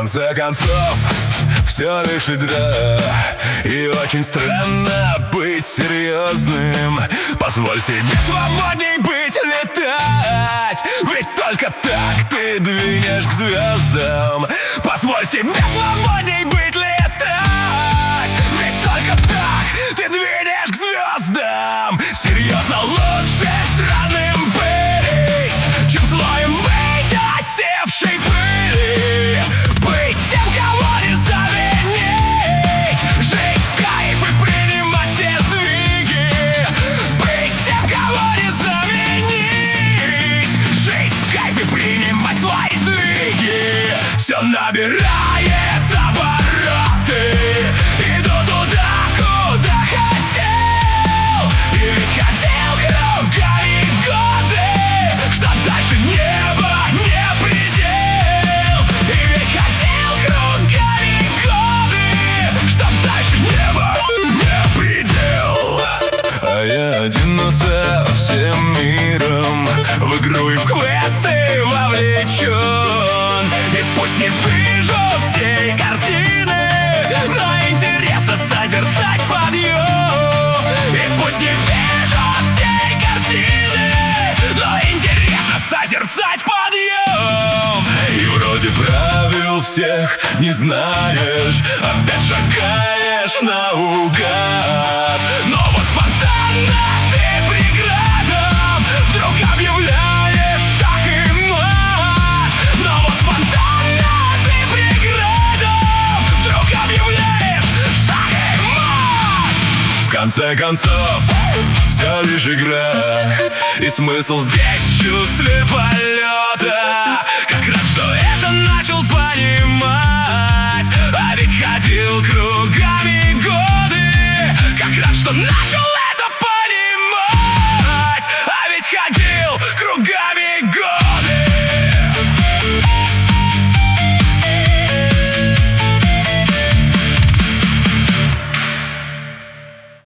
конце концов, все лишь игра. И очень странно быть серьезным. Позволь себе свободней быть, летать. Ведь только так ты двинешь к звездам. Позволь себе свободней быть, летать. Ведь только так ты двинешь к звездам. Серьезно, лучше странным быть, чем злоем быть осевшей пыли. Быть тем, кого не заменить. Жить в кайф и принимать все сдвиги. Быть тем, кого не заменить. Жить в кайф и принимать свои сдвиги. Все набирает обороты. Иду туда, куда хотел. И ведь ходил кругами годы, что дальше небо не предел. И ведь ходил кругами годы, что дальше небо не предел. А я одинулся всем миром, в игру и в квесты вовлечен. И пусть не вижу всей картины, но интересно созерцать подъем. И пусть не вижу всей картины, но интересно созерцать подъем. И вроде правил всех не знаешь, опять шагаешь наугад. Но вот спонтанно ты преградам вдруг объявляешь шах и мат. Но вот спонтанно ты преградам вдруг объявляешь шах и мат. В конце концов, все лишь игра. И смысл здесь в чувстве полета. Как рад, что это начал понимать. А ведь ходил кругами годы. Как рад, что начал